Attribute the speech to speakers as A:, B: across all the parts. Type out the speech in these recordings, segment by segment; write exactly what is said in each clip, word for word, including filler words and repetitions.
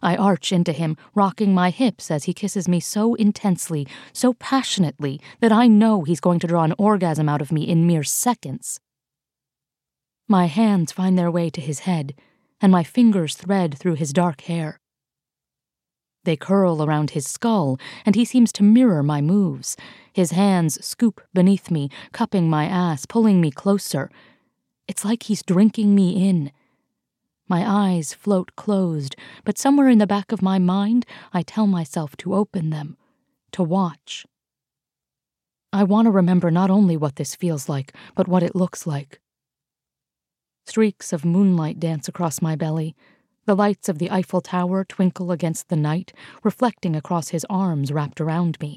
A: I arch into him, rocking my hips as he kisses me so intensely, so passionately, that I know he's going to draw an orgasm out of me in mere seconds. My hands find their way to his head, and my fingers thread through his dark hair. They curl around his skull, and he seems to mirror my moves. His hands scoop beneath me, cupping my ass, pulling me closer. It's like he's drinking me in. My eyes float closed, but somewhere in the back of my mind, I tell myself to open them, to watch. I want to remember not only what this feels like, but what it looks like. Streaks of moonlight dance across my belly. The lights of the Eiffel Tower twinkle against the night, reflecting across his arms wrapped around me.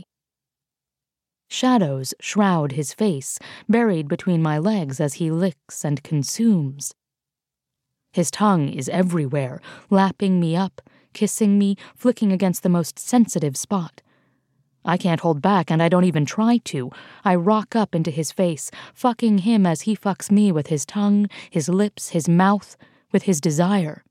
A: Shadows shroud his face, buried between my legs as he licks and consumes. His tongue is everywhere, lapping me up, kissing me, flicking against the most sensitive spot. I can't hold back, and I don't even try to. I rock up into his face, fucking him as he fucks me with his tongue, his lips, his mouth, with his desire.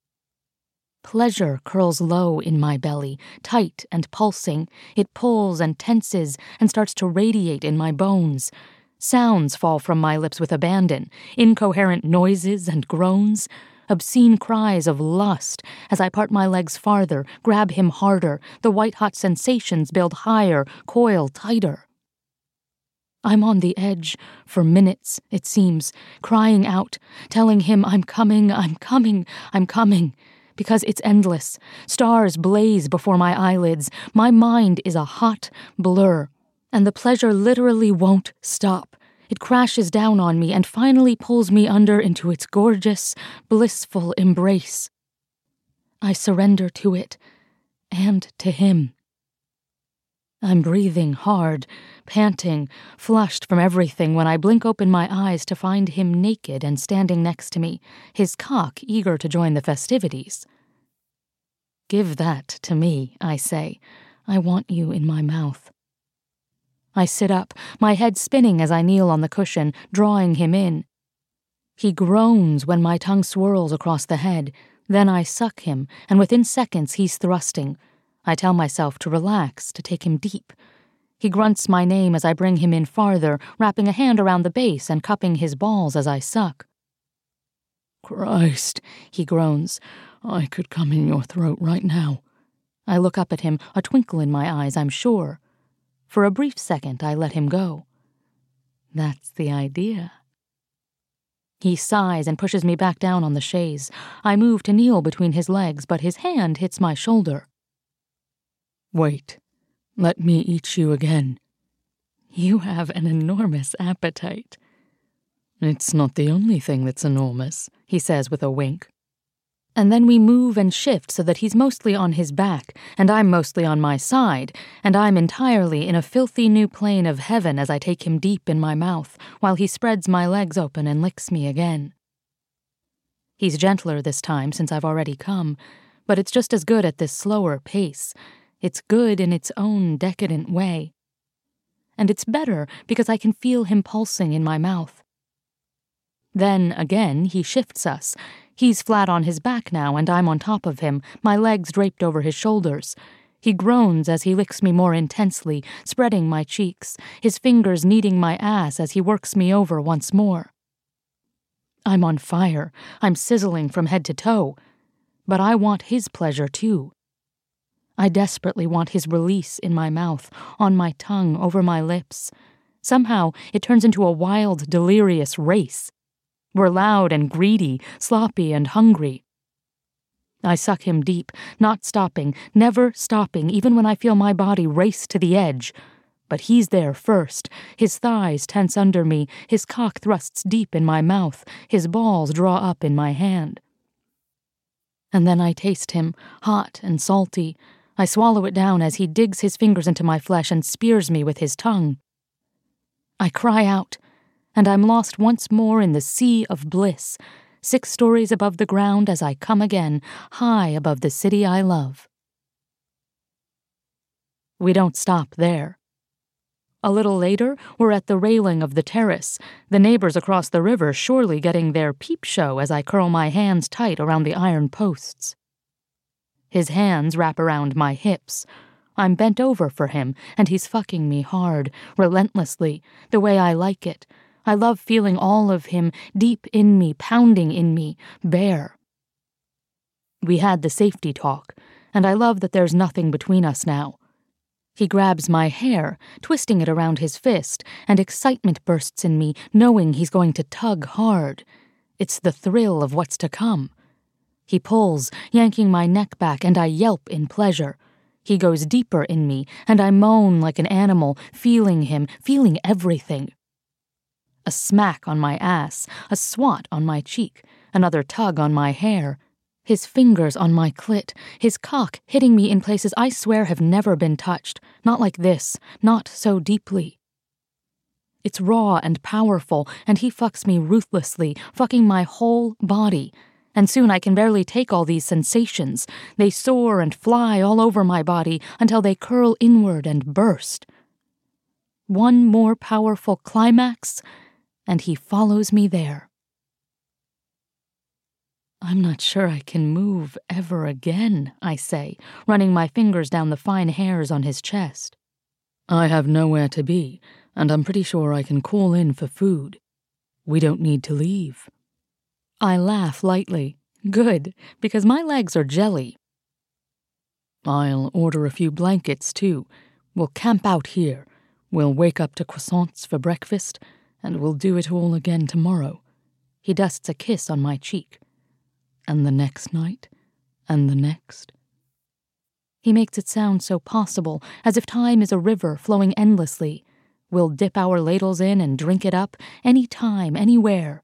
A: Pleasure curls low in my belly, tight and pulsing. It pulls and tenses and starts to radiate in my bones. Sounds fall from my lips with abandon, incoherent noises and groans, obscene cries of lust as I part my legs farther, grab him harder, the white-hot sensations build higher, coil tighter. I'm on the edge for minutes, it seems, crying out, telling him I'm coming, I'm coming, I'm coming, because it's endless. Stars blaze before my eyelids. My mind is a hot blur, and the pleasure literally won't stop. It crashes down on me and finally pulls me under into its gorgeous, blissful embrace. I surrender to it, and to him. I'm breathing hard, panting, flushed from everything when I blink open my eyes to find him naked and standing next to me, his cock eager to join the festivities. Give that to me, I say. I want you in my mouth. I sit up, my head spinning as I kneel on the cushion, drawing him in. He groans when my tongue swirls across the head. Then I suck him, and within seconds he's thrusting. I tell myself to relax, to take him deep. He grunts my name as I bring him in farther, wrapping a hand around the base and cupping his balls as I suck. Christ, he groans. I could come in your throat right now. I look up at him, a twinkle in my eyes, I'm sure. For a brief second, I let him go. That's the idea. He sighs and pushes me back down on the chaise. I move to kneel between his legs, but his hand hits my shoulder. Wait. Let me eat you again. You have an enormous appetite. It's not the only thing that's enormous, he says with a wink. And then we move and shift so that he's mostly on his back, and I'm mostly on my side, and I'm entirely in a filthy new plane of heaven as I take him deep in my mouth, while he spreads my legs open and licks me again. He's gentler this time since I've already come, but it's just as good at this slower pace. It's good in its own decadent way. And it's better because I can feel him pulsing in my mouth. Then, again, he shifts us. He's flat on his back now, and I'm on top of him, my legs draped over his shoulders. He groans as he licks me more intensely, spreading my cheeks, his fingers kneading my ass as he works me over once more. I'm on fire. I'm sizzling from head to toe. But I want his pleasure, too. I desperately want his release in my mouth, on my tongue, over my lips. Somehow, it turns into a wild, delirious race. We're loud and greedy, sloppy and hungry. I suck him deep, not stopping, never stopping, even when I feel my body race to the edge. But he's there first. His thighs tense under me, his cock thrusts deep in my mouth, his balls draw up in my hand. And then I taste him, hot and salty. I swallow it down as he digs his fingers into my flesh and spears me with his tongue. I cry out, and I'm lost once more in the sea of bliss, six stories above the ground as I come again, high above the city I love. We don't stop there. A little later, we're at the railing of the terrace, the neighbors across the river surely getting their peep show as I curl my hands tight around the iron posts. His hands wrap around my hips. I'm bent over for him, and he's fucking me hard, relentlessly, the way I like it. I love feeling all of him deep in me, pounding in me, bare. We had the safety talk, and I love that there's nothing between us now. He grabs my hair, twisting it around his fist, and excitement bursts in me, knowing he's going to tug hard. It's the thrill of what's to come. He pulls, yanking my neck back, and I yelp in pleasure. He goes deeper in me, and I moan like an animal, feeling him, feeling everything. A smack on my ass, a swat on my cheek, another tug on my hair. His fingers on my clit, his cock hitting me in places I swear have never been touched. Not like this, not so deeply. It's raw and powerful, and he fucks me ruthlessly, fucking my whole body. And soon I can barely take all these sensations. They soar and fly all over my body until they curl inward and burst. One more powerful climax, and he follows me there. I'm not sure I can move ever again, I say, running my fingers down the fine hairs on his chest. I have nowhere to be, and I'm pretty sure I can call in for food. We don't need to leave. I laugh lightly. Good, because my legs are jelly. I'll order a few blankets, too. We'll camp out here. We'll wake up to croissants for breakfast, and we'll do it all again tomorrow. He dusts a kiss on my cheek. And the next night, and the next. He makes it sound so possible, as if time is a river flowing endlessly. We'll dip our ladles in and drink it up, any time, anywhere.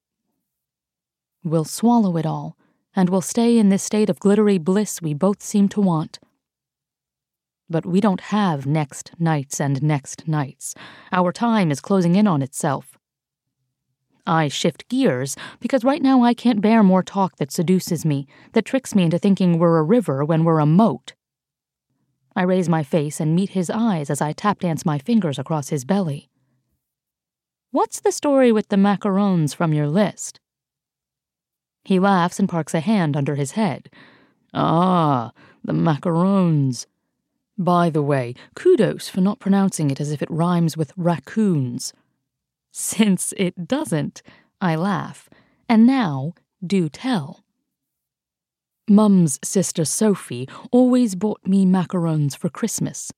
A: We'll swallow it all, and we'll stay in this state of glittery bliss we both seem to want. But we don't have next nights and next nights. Our time is closing in on itself. I shift gears, because right now I can't bear more talk that seduces me, that tricks me into thinking we're a river when we're a moat. I raise my face and meet his eyes as I tap dance my fingers across his belly. What's the story with the macarons from your list? He laughs and parks a hand under his head. Ah, the macarons. By the way, kudos for not pronouncing it as if it rhymes with raccoons. Since it doesn't, I laugh. And now, do tell. Mum's sister Sophie always bought me macarons for Christmas.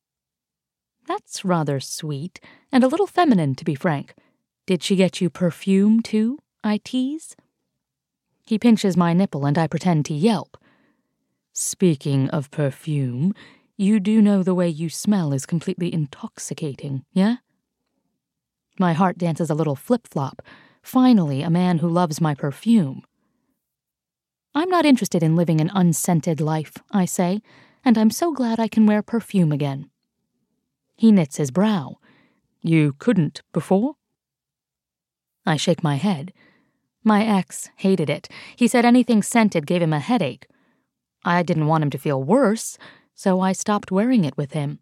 A: That's rather sweet, and a little feminine, to be frank. Did she get you perfume, too? I tease. He pinches my nipple, and I pretend to yelp. Speaking of perfume, you do know the way you smell is completely intoxicating, yeah? My heart dances a little flip-flop. Finally, a man who loves my perfume. I'm not interested in living an unscented life, I say, and I'm so glad I can wear perfume again. He knits his brow. You couldn't before? I shake my head. My ex hated it. He said anything scented gave him a headache. I didn't want him to feel worse, so I stopped wearing it with him.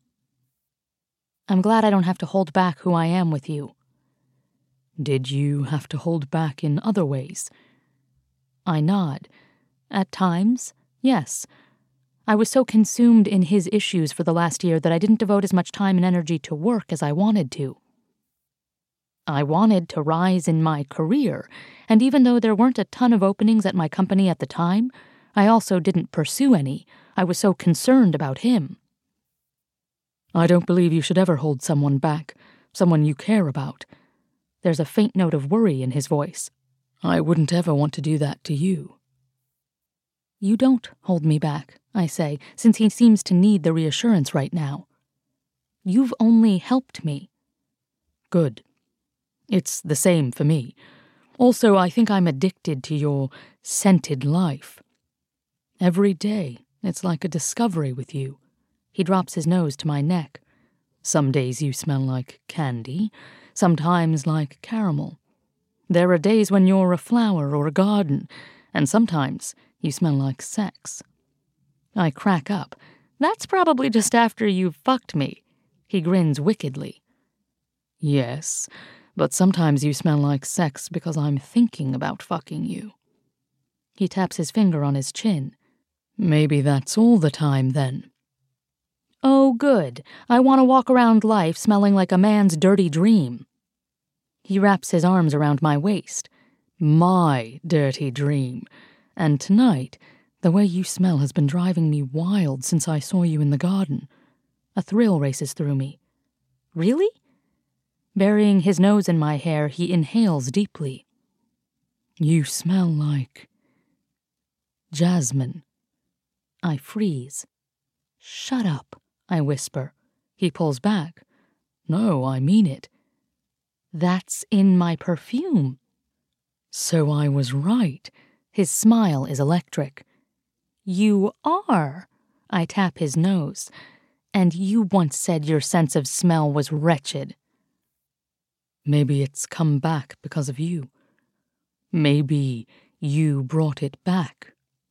A: I'm glad I don't have to hold back who I am with you. Did you have to hold back in other ways? I nod. At times, yes. I was so consumed in his issues for the last year that I didn't devote as much time and energy to work as I wanted to. I wanted to rise in my career, and even though there weren't a ton of openings at my company at the time, I also didn't pursue any. I was so concerned about him. I don't believe you should ever hold someone back, someone you care about. There's a faint note of worry in his voice. I wouldn't ever want to do that to you. You don't hold me back, I say, since he seems to need the reassurance right now. You've only helped me. Good. It's the same for me. Also, I think I'm addicted to your scented life. Every day, it's like a discovery with you. He drops his nose to my neck. Some days you smell like candy, sometimes like caramel. There are days when you're a flower or a garden, and sometimes you smell like sex. I crack up. That's probably just after you've fucked me. He grins wickedly. Yes, but sometimes you smell like sex because I'm thinking about fucking you. He taps his finger on his chin. Maybe that's all the time, then. Oh, good. I want to walk around life smelling like a man's dirty dream. He wraps his arms around my waist. My dirty dream. And tonight, the way you smell has been driving me wild since I saw you in the garden. A thrill races through me. Really? Burying his nose in my hair, he inhales deeply. You smell like... jasmine. I freeze. Shut up, I whisper. He pulls back. No, I mean it. That's in my perfume. So I was right. His smile is electric. You are. I tap his nose. And you once said your sense of smell was wretched. Maybe it's come back because of you. Maybe you brought it back.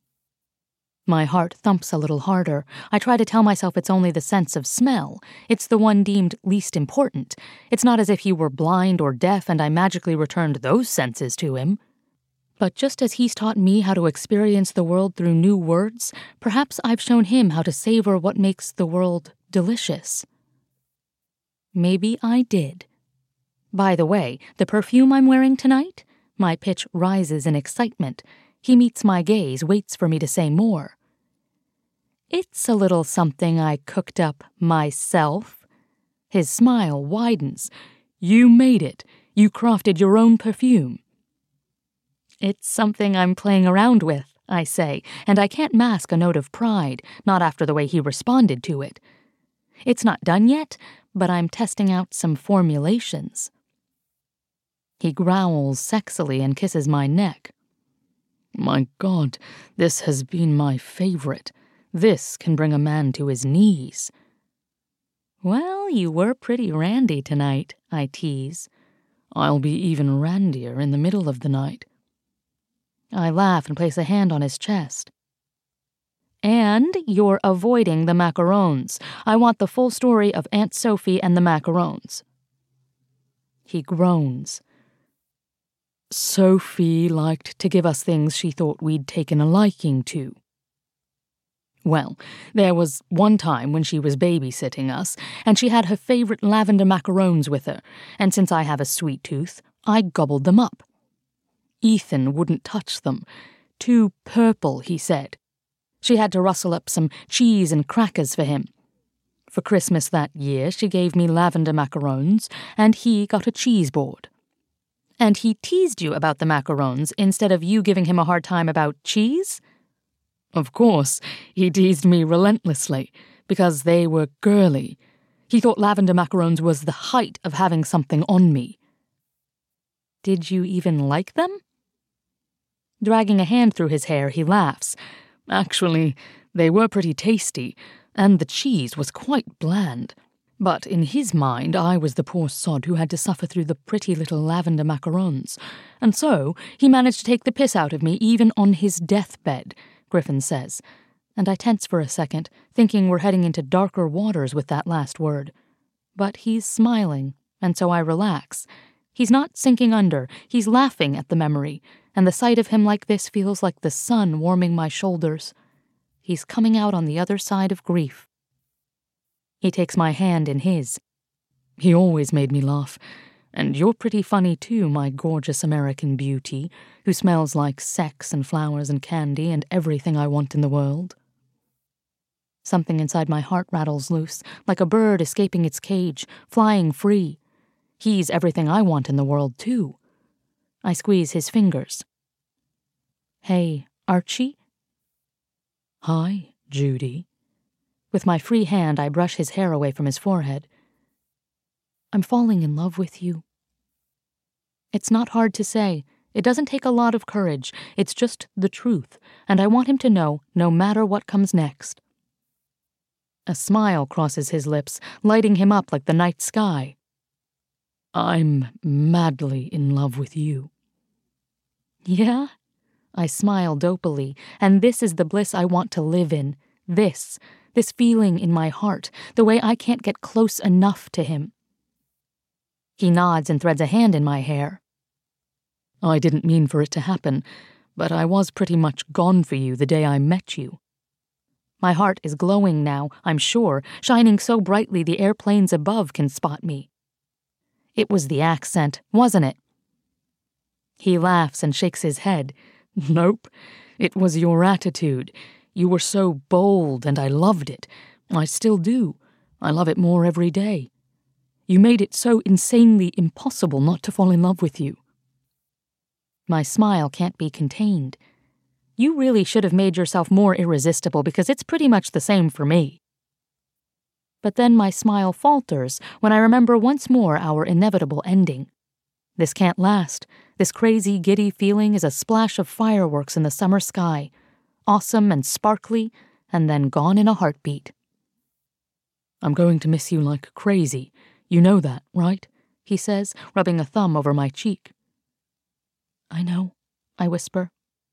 A: My heart thumps a little harder. I try to tell myself it's only the sense of smell. It's the one deemed least important. It's not as if he were blind or deaf and I magically returned those senses to him. But just as he's taught me how to experience the world through new words, perhaps I've shown him how to savor what makes the world delicious. Maybe I did. By the way, the perfume I'm wearing tonight? My pitch rises in excitement. He meets my gaze, waits for me to say more. It's a little something I cooked up myself. His smile widens. You made it. You crafted your own perfume. It's something I'm playing around with, I say, and I can't mask a note of pride, not after the way he responded to it. It's not done yet, but I'm testing out some formulations. He growls sexily and kisses my neck. My God, this has been my favorite. This can bring a man to his knees. Well, you were pretty randy tonight, I tease. I'll be even randier in the middle of the night. I laugh and place a hand on his chest. And you're avoiding the macarons. I want the full story of Aunt Sophie and the macarons. He groans. Sophie liked to give us things she thought we'd taken a liking to. Well, there was one time when she was babysitting us, and she had her favorite lavender macarons with her, and since I have a sweet tooth, I gobbled them up. Ethan wouldn't touch them. Too purple, he said. She had to rustle up some cheese and crackers for him. For Christmas that year, she gave me lavender macarons, and he got a cheese board. And he teased you about the macarons instead of you giving him a hard time about cheese? Of course, he teased me relentlessly, because they were girly. He thought lavender macarons was the height of having something on me. Did you even like them? Dragging a hand through his hair, he laughs. Actually, they were pretty tasty, and the cheese was quite bland. But in his mind, I was the poor sod who had to suffer through the pretty little lavender macarons. And so, he managed to take the piss out of me even on his deathbed, Griffin says. And I tense for a second, thinking we're heading into darker waters with that last word. But he's smiling, and so I relax. He's not sinking under, he's laughing at the memory, and the sight of him like this feels like the sun warming my shoulders. He's coming out on the other side of grief. He takes my hand in his. He always made me laugh. And you're pretty funny too, my gorgeous American beauty, who smells like sex and flowers and candy and everything I want in the world. Something inside my heart rattles loose, like a bird escaping its cage, flying free. He's everything I want in the world too. I squeeze his fingers. Hey, Archie? Hi, Judy. With my free hand, I brush his hair away from his forehead. I'm falling in love with you. It's not hard to say. It doesn't take a lot of courage. It's just the truth, and I want him to know, no matter what comes next. A smile crosses his lips, lighting him up like the night sky. I'm madly in love with you. Yeah? I smile dopily, and this is the bliss I want to live in. This. This feeling in my heart, the way I can't get close enough to him. He nods and threads a hand in my hair. I didn't mean for it to happen, but I was pretty much gone for you the day I met you. My heart is glowing now, I'm sure, shining so brightly the airplanes above can spot me. It was the accent, wasn't it? He laughs and shakes his head. Nope, it was your attitude. You were so bold, and I loved it. I still do. I love it more every day. You made it so insanely impossible not to fall in love with you. My smile can't be contained. You really should have made yourself more irresistible, because it's pretty much the same for me. But then my smile falters when I remember once more our inevitable ending. This can't last. This crazy, giddy feeling is a splash of fireworks in the summer sky, awesome and sparkly, and then gone in a heartbeat. I'm going to miss you like crazy. You know that, right? He says, rubbing a thumb over my cheek. I know, I whisper.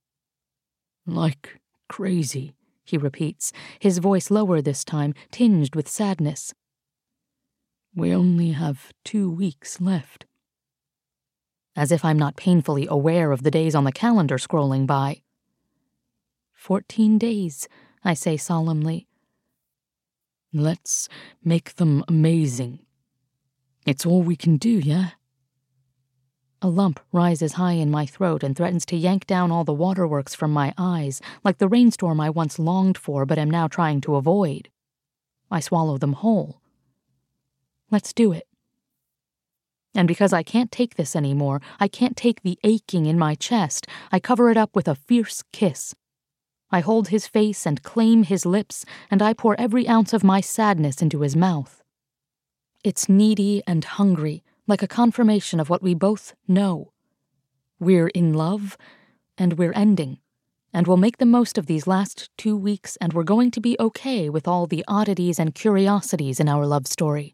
A: Like crazy, he repeats, his voice lower this time, tinged with sadness. We only have two weeks left. As if I'm not painfully aware of the days on the calendar scrolling by. Fourteen days, I say solemnly. Let's make them amazing. It's all we can do, yeah? A lump rises high in my throat and threatens to yank down all the waterworks from my eyes, like the rainstorm I once longed for but am now trying to avoid. I swallow them whole. Let's do it. And because I can't take this anymore, I can't take the aching in my chest, I cover it up with a fierce kiss. I hold his face and claim his lips, and I pour every ounce of my sadness into his mouth. It's needy and hungry, like a confirmation of what we both know. We're in love, and we're ending, and we'll make the most of these last two weeks, and we're going to be okay with all the oddities and curiosities in our love story.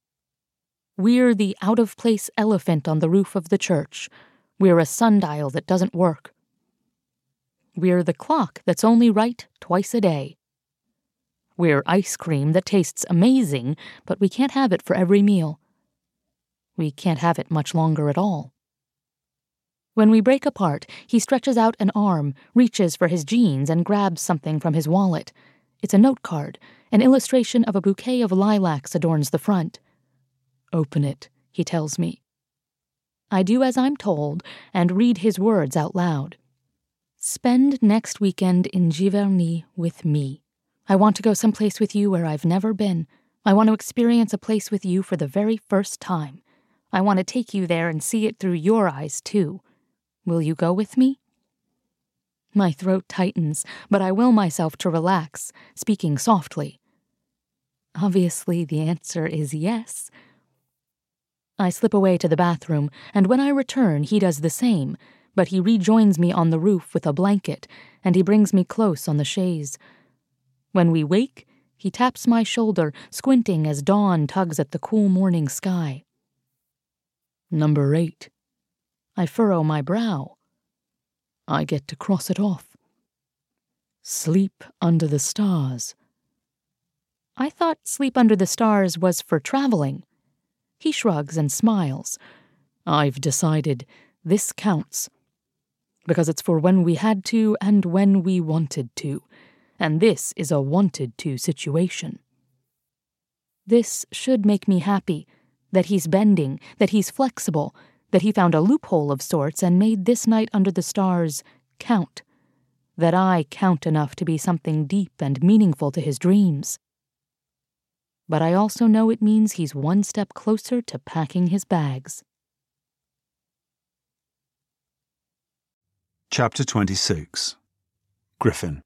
A: We're the out-of-place elephant on the roof of the church. We're a sundial that doesn't work. We're the clock that's only right twice a day. We're ice cream that tastes amazing, but we can't have it for every meal. We can't have it much longer at all. When we break apart, he stretches out an arm, reaches for his jeans, and grabs something from his wallet. It's a note card. An illustration of a bouquet of lilacs adorns the front. Open it, he tells me. I do as I'm told and read his words out loud. Spend next weekend in Giverny with me. I want to go someplace with you where I've never been. I want to experience a place with you for the very first time. I want to take you there and see it through your eyes, too. Will you go with me? My throat tightens, but I will myself to relax, speaking softly. Obviously, the answer is yes. I slip away to the bathroom, and when I return, he does the same, but he rejoins me on the roof with a blanket, and he brings me close on the chaise. When we wake, he taps my shoulder, squinting as dawn tugs at the cool morning sky. Number eight. I furrow my brow. I get to cross it off. Sleep under the stars. I thought sleep under the stars was for traveling. He shrugs and smiles. I've decided this counts. Because it's for when we had to and when we wanted to. And this is a wanted to situation. This should make me happy, that he's bending, that he's flexible, that he found a loophole of sorts and made this night under the stars count, that I count enough to be something deep and meaningful to his dreams. But I also know it means he's one step closer to packing his bags.
B: Chapter twenty-six. Griffin.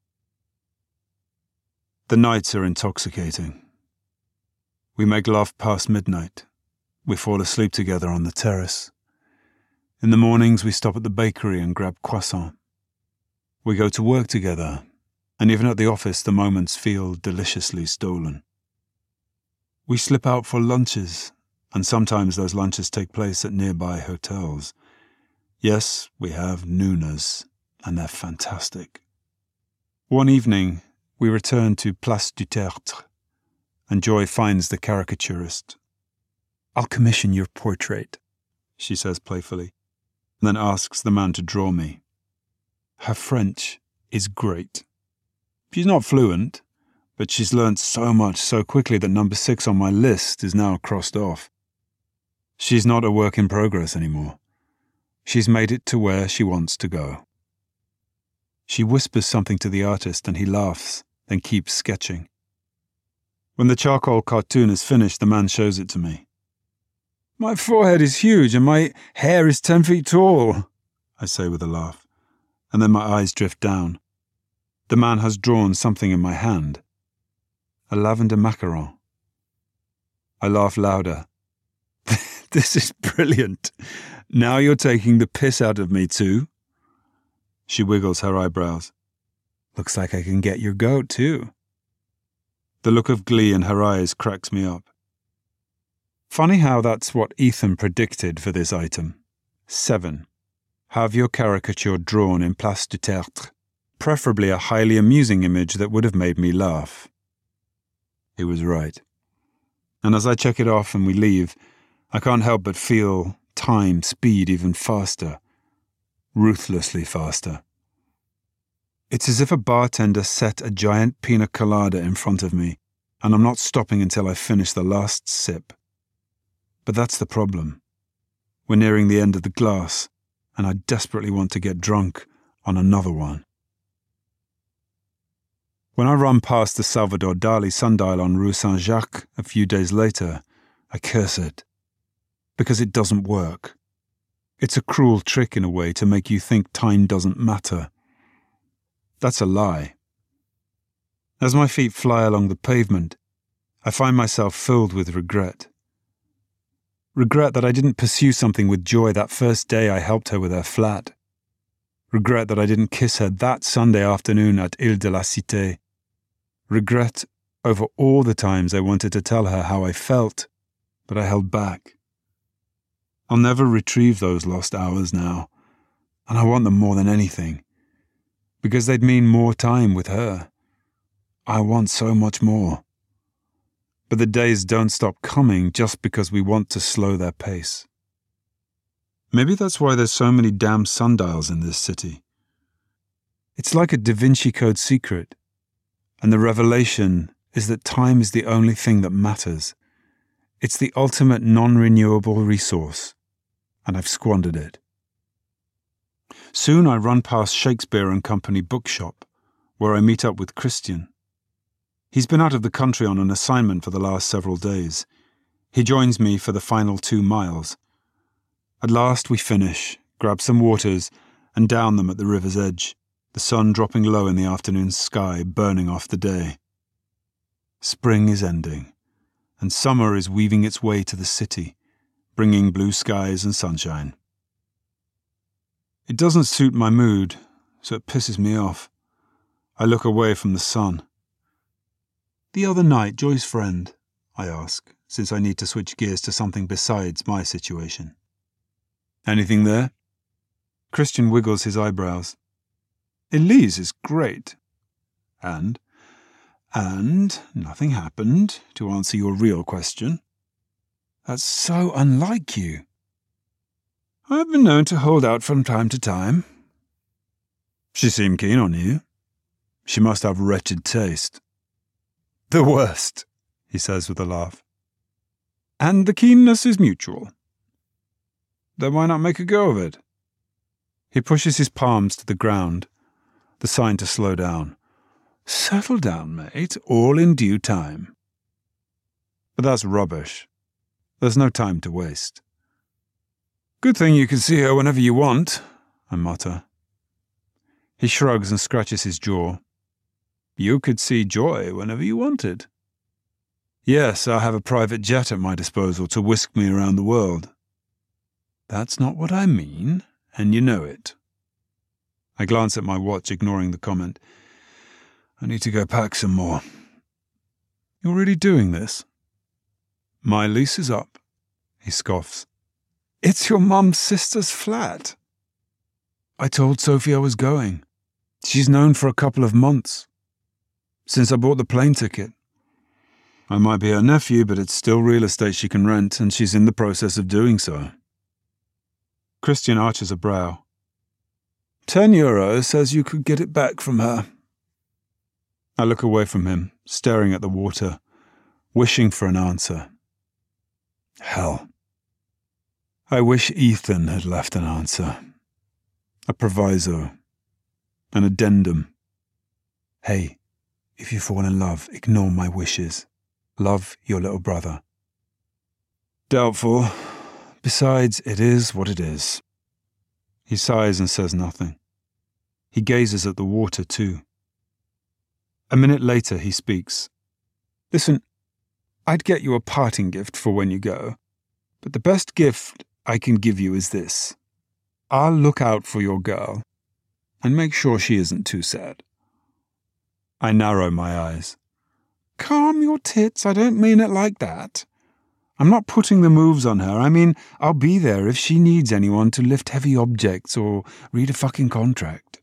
B: The nights are intoxicating. We make love past midnight. We fall asleep together on the terrace. In the mornings we stop at the bakery and grab croissant. We go to work together, and even at the office the moments feel deliciously stolen. We slip out for lunches, and sometimes those lunches take place at nearby hotels. Yes, we have noonas, and they're fantastic. One evening, we return to Place du Tertre, and Joy finds the caricaturist. I'll commission your portrait, she says playfully, and then asks the man to draw me. Her French is great. She's not fluent, but she's learnt so much so quickly that number six on my list is now crossed off. She's not a work in progress anymore. She's made it to where she wants to go. She whispers something to the artist and he laughs, then keeps sketching. When the charcoal cartoon is finished, the man shows it to me. My forehead is huge and my hair is ten feet tall, I say with a laugh, and then my eyes drift down. The man has drawn something in my hand. A lavender macaron. I laugh louder. This is brilliant. Now you're taking the piss out of me too? She wiggles her eyebrows. Looks like I can get your goat too. The look of glee in her eyes cracks me up. Funny how that's what Ethan predicted for this item. Seven. Have your caricature drawn in place du tertre, preferably a highly amusing image that would have made me laugh. He was right. And as I check it off and we leave, I can't help but feel time speed even faster, ruthlessly faster. It's as if a bartender set a giant pina colada in front of me, and I'm not stopping until I finish the last sip. But that's the problem. We're nearing the end of the glass, and I desperately want to get drunk on another one. When I run past the Salvador Dali sundial on Rue Saint-Jacques a few days later, I curse it. Because it doesn't work. It's a cruel trick in a way to make you think time doesn't matter. That's a lie. As my feet fly along the pavement, I find myself filled with regret. Regret that I didn't pursue something with joy that first day I helped her with her flat. Regret that I didn't kiss her that Sunday afternoon at Ile de la Cité. Regret over all the times I wanted to tell her how I felt, but I held back. I'll never retrieve those lost hours now, and I want them more than anything, because they'd mean more time with her. I want so much more. But the days don't stop coming just because we want to slow their pace. Maybe that's why there's so many damn sundials in this city. It's like a Da Vinci Code secret, and the revelation is that time is the only thing that matters. It's the ultimate non-renewable resource, and I've squandered it. Soon I run past Shakespeare and Company bookshop, where I meet up with Christian. He's been out of the country on an assignment for the last several days. He joins me for the final two miles. At last we finish, grab some waters, and down them at the river's edge, the sun dropping low in the afternoon sky, burning off the day. Spring is ending, and summer is weaving its way to the city, bringing blue skies and sunshine. It doesn't suit my mood, so it pisses me off. I look away from the sun. The other night, Joy's friend, I ask, since I need to switch gears to something besides my situation. Anything there? Christian wiggles his eyebrows. Elise is great. And? And nothing happened, to answer your real question. That's so unlike you. I've been known to hold out from time to time. She seemed keen on you. She must have wretched taste. The worst, he says with a laugh. And the keenness is mutual. Then why not make a go of it? He pushes his palms to the ground, the sign to slow down. Settle down, mate, all in due time. But that's rubbish. There's no time to waste. Good thing you can see her whenever you want, I mutter. He shrugs and scratches his jaw. You could see Joy whenever you wanted. Yes, I have a private jet at my disposal to whisk me around the world. That's not what I mean, and you know it. I glance at my watch, ignoring the comment. I need to go pack some more. You're really doing this? My lease is up, he scoffs. It's your mum's sister's flat. I told Sophie I was going. She's known for a couple of months. Since I bought the plane ticket. I might be her nephew, but it's still real estate she can rent, and she's in the process of doing so. Christian arches a brow. Ten euros says you could get it back from her. I look away from him, staring at the water, wishing for an answer. Hell. I wish Ethan had left an answer. A proviso. An addendum. Hey, if you fall in love, ignore my wishes. Love, your little brother. Doubtful. Besides, it is what it is. He sighs and says nothing. He gazes at the water too. A minute later he speaks. Listen, I'd get you a parting gift for when you go, but the best gift I can give you is this. I'll look out for your girl and make sure she isn't too sad. I narrow my eyes. Calm your tits, I don't mean it like that. I'm not putting the moves on her. I mean, I'll be there if she needs anyone to lift heavy objects or read a fucking contract.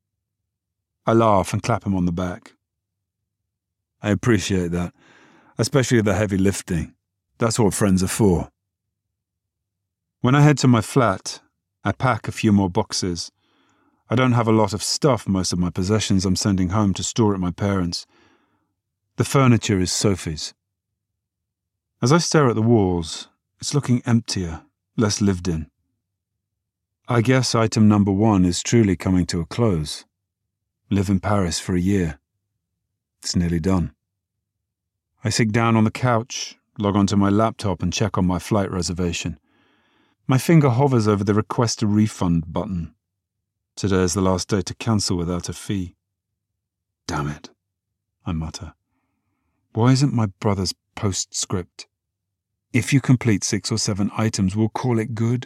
B: I laugh and clap him on the back. I appreciate that, especially the heavy lifting. That's what friends are for. When I head to my flat, I pack a few more boxes. I don't have a lot of stuff. Most of my possessions I'm sending home to store at my parents'. The furniture is Sophie's. As I stare at the walls, it's looking emptier, less lived in. I guess item number one is truly coming to a close. Live in Paris for a year. It's nearly done. I sit down on the couch, log onto my laptop and check on my flight reservation. My finger hovers over the request a refund button. Today is the last day to cancel without a fee. Damn it, I mutter. Why isn't my brother's postscript? If you complete six or seven items, we'll call it good.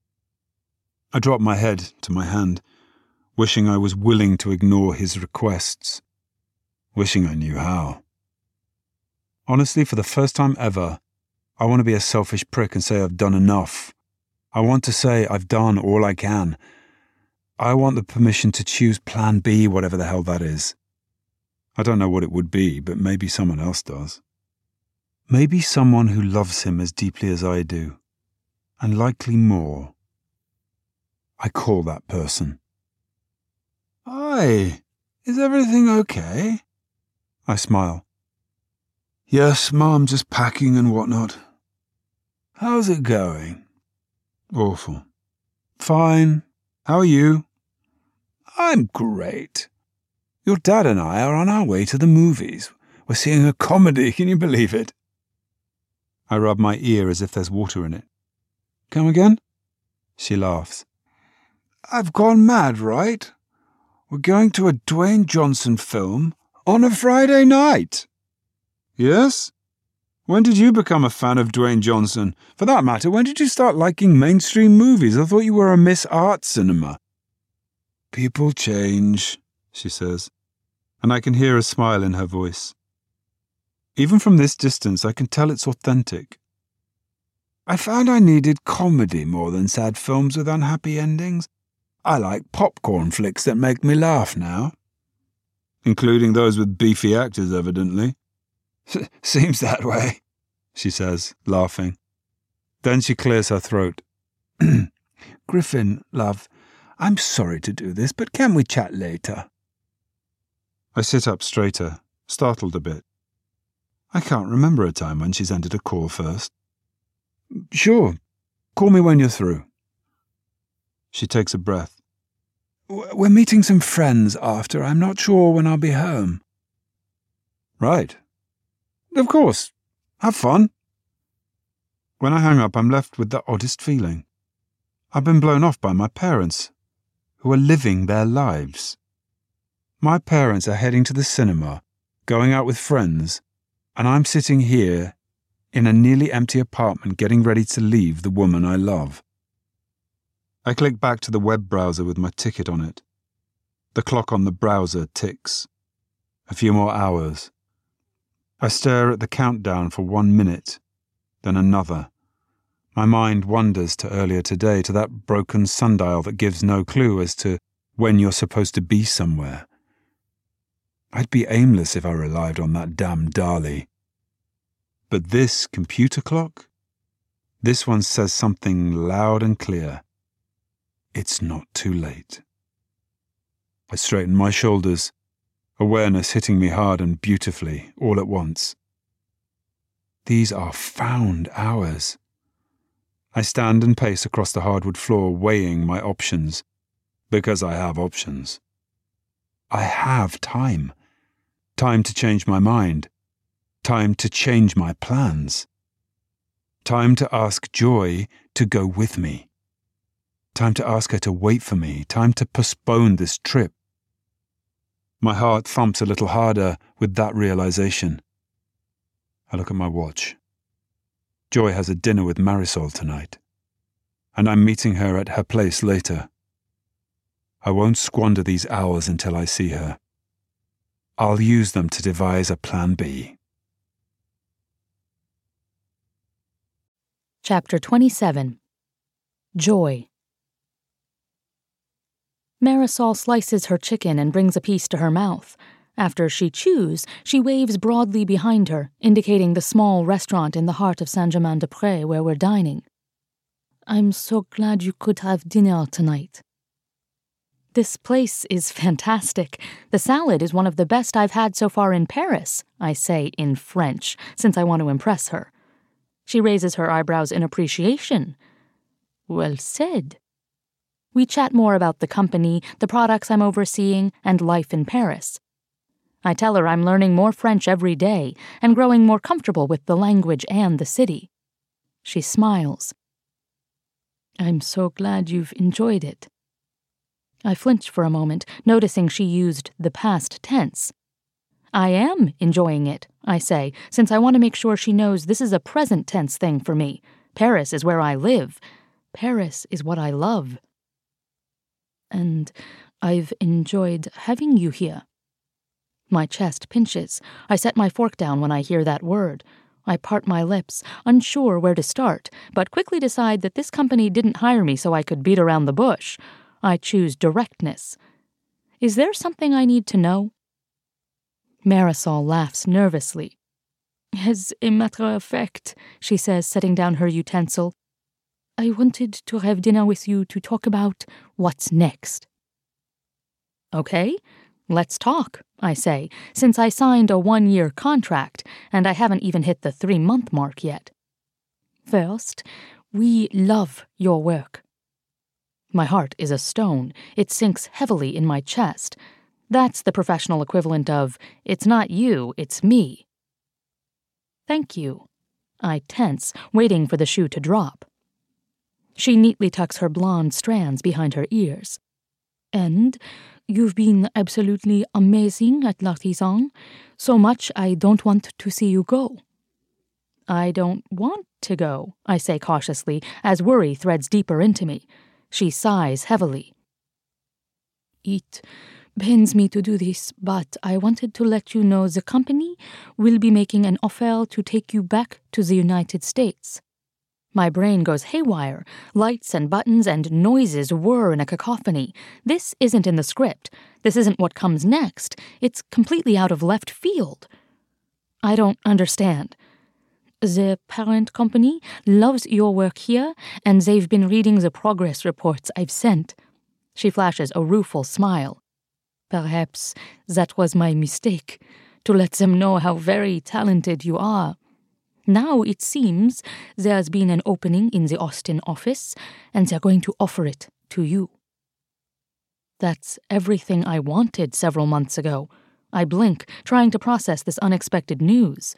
B: I drop my head to my hand, wishing I was willing to ignore his requests, wishing I knew how. Honestly, for the first time ever, I want to be a selfish prick and say I've done enough. I want to say I've done all I can. I want the permission to choose plan B, whatever the hell that is. I don't know what it would be, but maybe someone else does. Maybe someone who loves him as deeply as I do, and likely more. I call that person. Hi, is everything okay? I smile. Yes, Mom, just packing and whatnot. How's it going? Awful. Fine. How are you? I'm great. Your dad and I are on our way to the movies. We're seeing a comedy, can you believe it? I rub my ear as if there's water in it. Come again? She laughs. I've gone mad, right? We're going to a Dwayne Johnson film on a Friday night. Yes? When did you become a fan of Dwayne Johnson? For that matter, when did you start liking mainstream movies? I thought you were a Miss Art Cinema. People change, she says, and I can hear a smile in her voice. Even from this distance, I can tell it's authentic. I found I needed comedy more than sad films with unhappy endings. I like popcorn flicks that make me laugh now. Including those with beefy actors, evidently. Seems that way, she says, laughing. Then she clears her throat. Griffin, love, I'm sorry to do this, but can we chat later? I sit up straighter, startled a bit. I can't remember a time when she's ended a call first. Sure. Call me when you're through. She takes a breath. We're meeting some friends after. I'm not sure when I'll be home. Right. Of course. Have fun. When I hang up, I'm left with the oddest feeling. I've been blown off by my parents, who are living their lives. My parents are heading to the cinema, going out with friends, and I'm sitting here in a nearly empty apartment getting ready to leave the woman I love. I click back to the web browser with my ticket on it. The clock on the browser ticks. A few more hours. I stare at the countdown for one minute, then another. My mind wanders to earlier today, to that broken sundial that gives no clue as to when you're supposed to be somewhere. I'd be aimless if I relied on that damn Dali. But this computer clock? This one says something loud and clear. It's not too late. I straighten my shoulders, awareness hitting me hard and beautifully, all at once. These are found hours. I stand and pace across the hardwood floor, weighing my options, because I have options. I have time. Time to change my mind. Time to change my plans. Time to ask Joy to go with me. Time to ask her to wait for me. Time to postpone this trip. My heart thumps a little harder with that realization. I look at my watch. Joy has a dinner with Marisol tonight, and I'm meeting her at her place later. I won't squander these hours until I see her. I'll use them to devise a plan B.
A: Chapter twenty-seven. Joy. Marisol slices her chicken and brings a piece to her mouth. After she chews, she waves broadly behind her, indicating the small restaurant in the heart of Saint-Germain-des-Prés where we're dining. I'm so glad you could have dinner tonight. This place is fantastic. The salad is one of the best I've had so far in Paris, I say in French, since I want to impress her. She raises her eyebrows in appreciation. Well said. We chat more about the company, the products I'm overseeing, and life in Paris. I tell her I'm learning more French every day and growing more comfortable with the language and the city. She smiles. I'm so glad you've enjoyed it. I flinch for a moment, noticing she used the past tense. I am enjoying it, I say, since I want to make sure she knows this is a present tense thing for me. Paris is where I live. Paris is what I love. And I've enjoyed having you here. My chest pinches. I set my fork down when I hear that word. I part my lips, unsure where to start, but quickly decide that this company didn't hire me so I could beat around the bush. I choose directness. Is there something I need to know? Marisol laughs nervously. As a matter of fact, she says, setting down her utensil, I wanted to have dinner with you to talk about what's next. Okay, let's talk, I say, since I signed a one-year contract, and I haven't even hit the three-month mark yet. First, we love your work. My heart is a stone. It sinks heavily in my chest. That's the professional equivalent of, it's not you, it's me. Thank you. I tense, waiting for the shoe to drop. She neatly tucks her blonde strands behind her ears. And you've been absolutely amazing at L'Artisan, so much I don't want to see you go. I don't want to go, I say cautiously, as worry threads deeper into me. She sighs heavily. It pains me to do this, but I wanted to let you know the company will be making an offer to take you back to the United States. My brain goes haywire. Lights and buttons and noises whir in a cacophony. This isn't in the script. This isn't what comes next. It's completely out of left field. I don't understand. The parent company loves your work here, and they've been reading the progress reports I've sent. She flashes a rueful smile. Perhaps that was my mistake, to let them know how very talented you are. Now it seems there's been an opening in the Austin office, and they're going to offer it to you. That's everything I wanted several months ago. I blink, trying to process this unexpected news.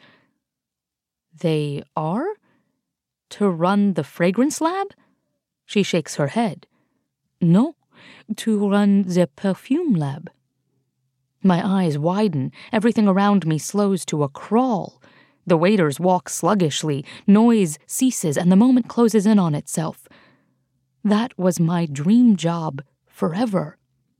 A: They are? To run the fragrance lab? She shakes her head. No, to run the perfume lab. My eyes widen. Everything around me slows to a crawl. The waiters walk sluggishly. Noise ceases, and the moment closes in on itself. That was my dream job forever.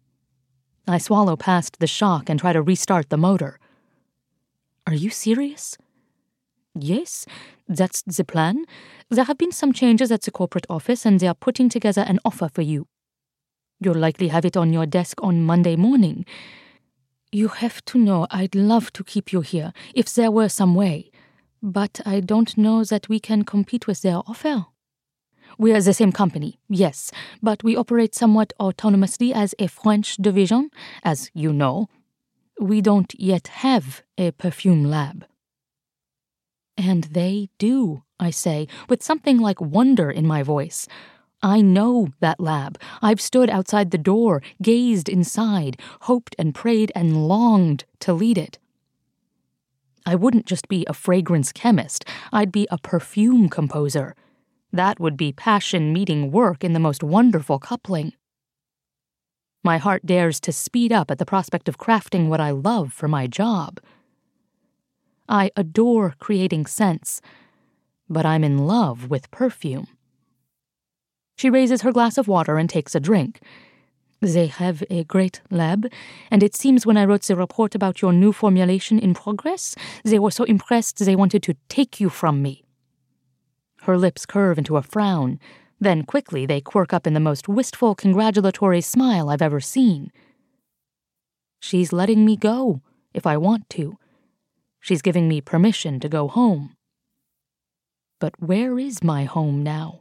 A: I swallow past the shock and try to restart the motor. Are you serious? Yes, that's the plan. There have been some changes at the corporate office, and they are putting together an offer for you. You'll likely have it on your desk on Monday morning. You have to know I'd love to keep you here, if there were some way. But I don't know that we can compete with their offer. We are the same company, yes, but we operate somewhat autonomously as a French division, as you know. We don't yet have a perfume lab. And they do, I say, with something like wonder in my voice. I know that lab. I've stood outside the door, gazed inside, hoped and prayed and longed to lead it. I wouldn't just be a fragrance chemist, I'd be a perfume composer. That would be passion meeting work in the most wonderful coupling. My heart dares to speed up at the prospect of crafting what I love for my job. I adore creating scents, but I'm in love with perfume. She raises her glass of water and takes a drink. They have a great lab, and it seems when I wrote the report about your new formulation in progress, they were so impressed they wanted to take you from me. Her lips curve into a frown, then quickly they quirk up in the most wistful, congratulatory smile I've ever seen. She's letting me go, if I want to. She's giving me permission to go home. But where is my home now?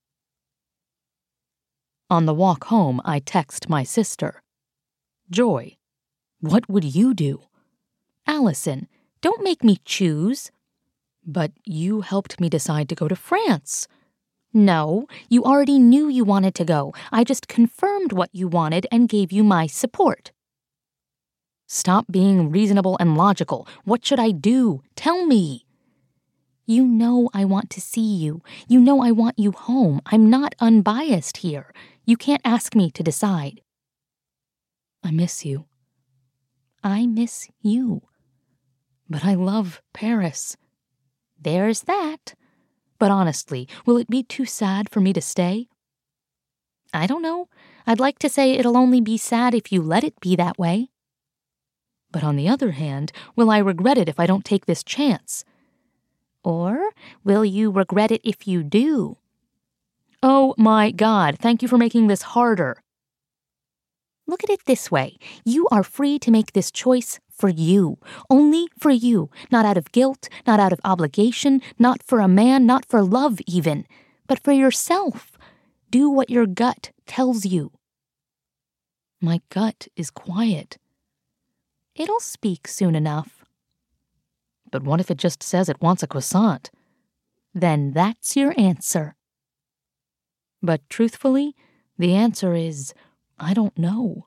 A: On the walk home, I text my sister. Joy, what would you do? Allison, don't make me choose. But you helped me decide to go to France. No, you already knew you wanted to go. I just confirmed what you wanted and gave you my support. Stop being reasonable and logical. What should I do? Tell me. You know I want to see you. You know I want you home. I'm not unbiased here. You can't ask me to decide. I miss you. I miss you. But I love Paris. There's that. But honestly, will it be too sad for me to stay? I don't know. I'd like to say it'll only be sad if you let it be that way. But on the other hand, will I regret it if I don't take this chance? Or will you regret it if you do? Oh my God, thank you for making this harder. Look at it this way. You are free to make this choice for you. Only for you. Not out of guilt, not out of obligation, not for a man, not for love even, but for yourself. Do what your gut tells you. My gut is quiet. It'll speak soon enough. But what if it just says it wants a croissant? Then that's your answer. But truthfully, the answer is, I don't know.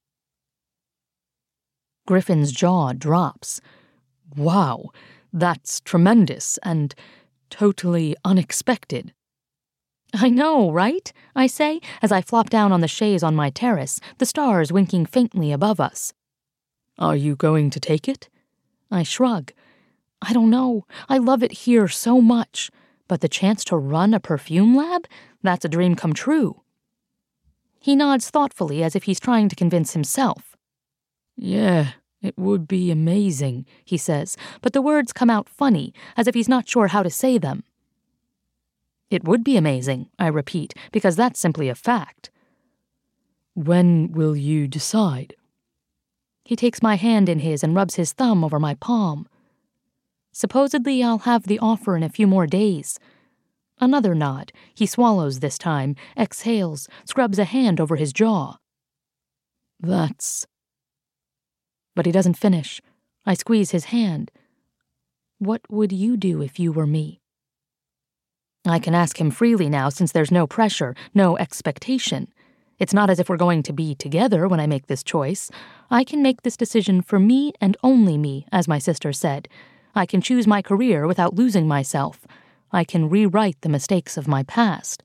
A: Griffin's jaw drops. Wow, that's tremendous and totally unexpected. I know, right? I say, as I flop down on the chaise on my terrace, the stars winking faintly above us. Are you going to take it? I shrug. I don't know. I love it here so much. But the chance to run a perfume lab? That's a dream come true. He nods thoughtfully as if he's trying to convince himself. Yeah, it would be amazing, he says, but the words come out funny, as if he's not sure how to say them. It would be amazing, I repeat, because that's simply a fact. When will you decide? He takes my hand in his and rubs his thumb over my palm. Supposedly I'll have the offer in a few more days. Another nod. He swallows this time, exhales, scrubs a hand over his jaw. That's... But he doesn't finish. I squeeze his hand. What would you do if you were me? I can ask him freely now since there's no pressure, no expectation. It's not as if we're going to be together when I make this choice. I can make this decision for me and only me, as my sister said. I can choose my career without losing myself. I can rewrite the mistakes of my past.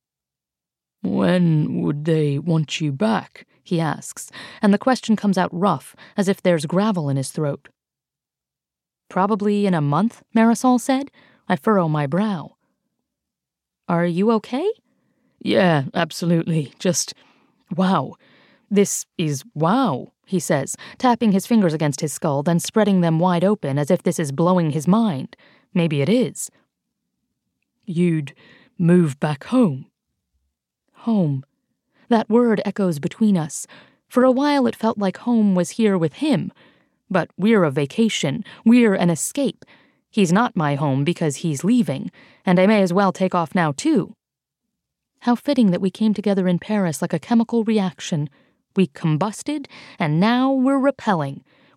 A: When would they want you back? He asks, and the question comes out rough, as if there's gravel in his throat. Probably in a month, Marisol said. I furrow my brow. Are you okay? Yeah, absolutely. Just, wow. This is wow, he says, tapping his fingers against his skull, then spreading them wide open as if this is blowing his mind. Maybe it is. You'd move back home. Home. That word echoes between us. For a while it felt like home was here with him. But we're a vacation. We're an escape. He's not my home because he's leaving, and I may as well take off now too. How fitting that we came together in Paris like a chemical reaction. We combusted, and now we're repelling.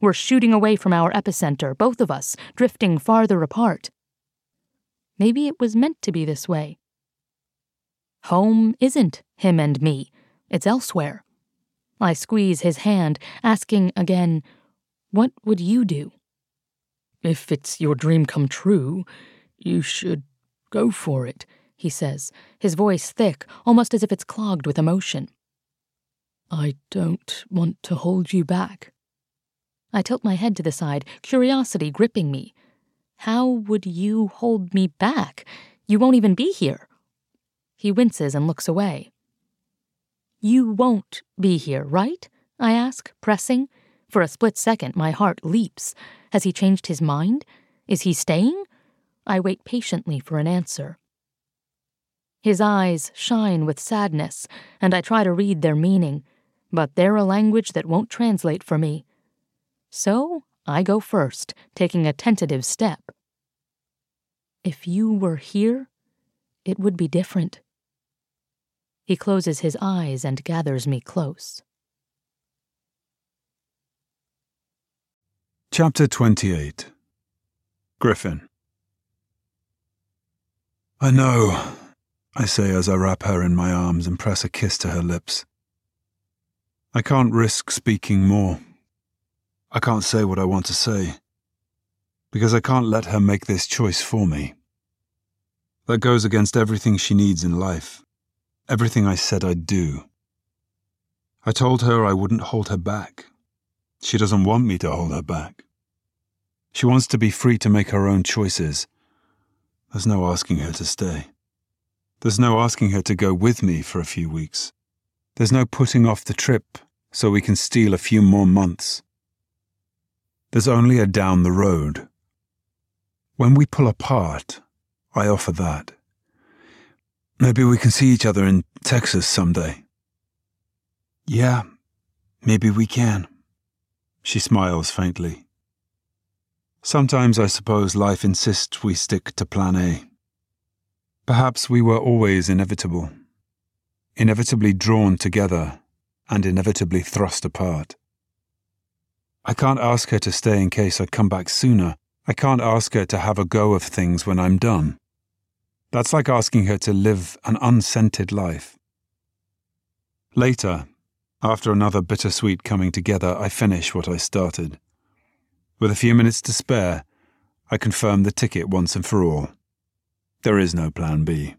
A: We're shooting away from our epicenter, both of us, drifting farther apart. Maybe it was meant to be this way. Home isn't him and me. It's elsewhere. I squeeze his hand, asking again, what would you do? If it's your dream come true, you should go for it, he says, his voice thick, almost as if it's clogged with emotion. I don't want to hold you back. I tilt my head to the side, curiosity gripping me. How would you hold me back? You won't even be here. He winces and looks away. You won't be here, right? I ask, pressing. For a split second, my heart leaps. Has he changed his mind? Is he staying? I wait patiently for an answer. His eyes shine with sadness, and I try to read their meaning, but they're a language that won't translate for me. So I go first, taking a tentative step. If you were here, it would be different. He closes his eyes and gathers me close.
B: Chapter twenty-eight. Griffin. I know, I say as I wrap her in my arms and press a kiss to her lips. I can't risk speaking more. I can't say what I want to say, because I can't let her make this choice for me. That goes against everything she needs in life, everything I said I'd do. I told her I wouldn't hold her back. She doesn't want me to hold her back. She wants to be free to make her own choices. There's no asking her to stay. There's no asking her to go with me for a few weeks. There's no putting off the trip so we can steal a few more months. There's only a down the road. When we pull apart, I offer that. Maybe we can see each other in Texas someday. Yeah, maybe we can. She smiles faintly. Sometimes I suppose life insists we stick to plan A. Perhaps we were always inevitable, inevitably drawn together and inevitably thrust apart. I can't ask her to stay in case I come back sooner. I can't ask her to have a go of things when I'm done. That's like asking her to live an unscented life. Later, after another bittersweet coming together, I finish what I started. With a few minutes to spare, I confirm the ticket once and for all. There is no plan B.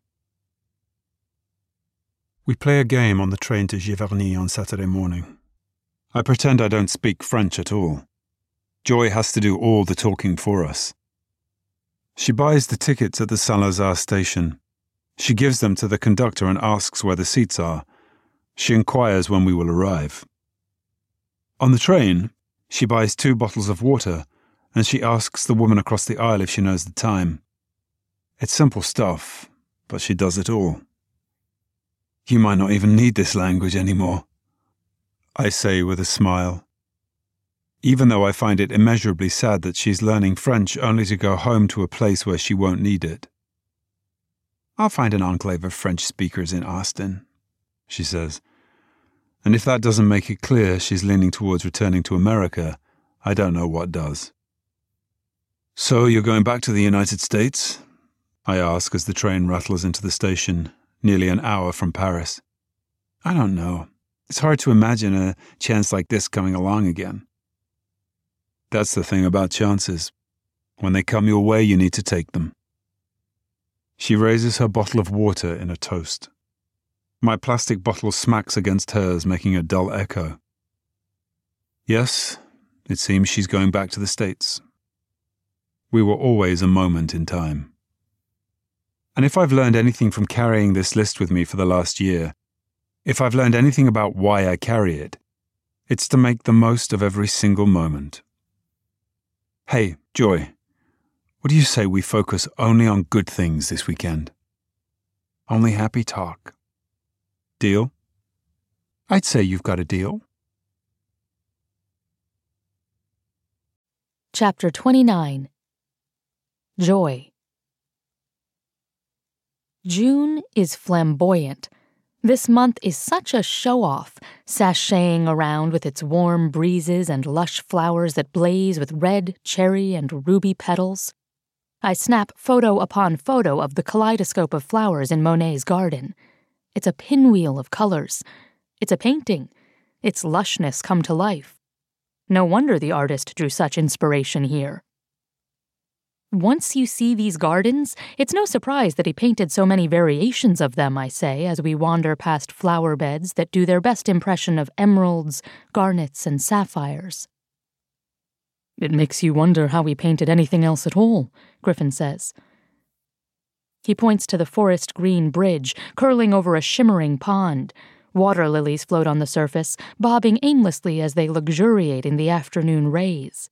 B: We play a game on the train to Giverny on Saturday morning. I pretend I don't speak French at all. Joy has to do all the talking for us. She buys the tickets at the Saint-Lazare station. She gives them to the conductor and asks where the seats are. She inquires when we will arrive. On the train, she buys two bottles of water, and she asks the woman across the aisle if she knows the time. It's simple stuff, but she does it all. You might not even need this language anymore, I say with a smile. Even though I find it immeasurably sad that she's learning French only to go home to a place where she won't need it. I'll find an enclave of French speakers in Austin, she says. And if that doesn't make it clear she's leaning towards returning to America, I don't know what does. So you're going back to the United States? I ask as the train rattles into the station, nearly an hour from Paris. I don't know. It's hard to imagine a chance like this coming along again. That's the thing about chances. When they come your way, you need to take them. She raises her bottle of water in a toast. My plastic bottle smacks against hers, making a dull echo. Yes, it seems she's going back to the States. We were always a moment in time. And if I've learned anything from carrying this list with me for the last year, if I've learned anything about why I carry it, it's to make the most of every single moment. Hey, Joy, what do you say we focus only on good things this weekend? Only happy talk. Deal? I'd say you've got a deal.
A: Chapter twenty-nine. Joy. June is flamboyant. This month is such a show-off, sashaying around with its warm breezes and lush flowers that blaze with red, cherry, and ruby petals. I snap photo upon photo of the kaleidoscope of flowers in Monet's garden. It's a pinwheel of colors. It's a painting. Its lushness come to life. No wonder the artist drew such inspiration here. Once you see these gardens, it's no surprise that he painted so many variations of them, I say, as we wander past flower beds that do their best impression of emeralds, garnets, and sapphires. It makes you wonder how he painted anything else at all, Griffin says. He points to the forest green bridge curling over a shimmering pond. Water lilies float on the surface, bobbing aimlessly as they luxuriate in the afternoon rays.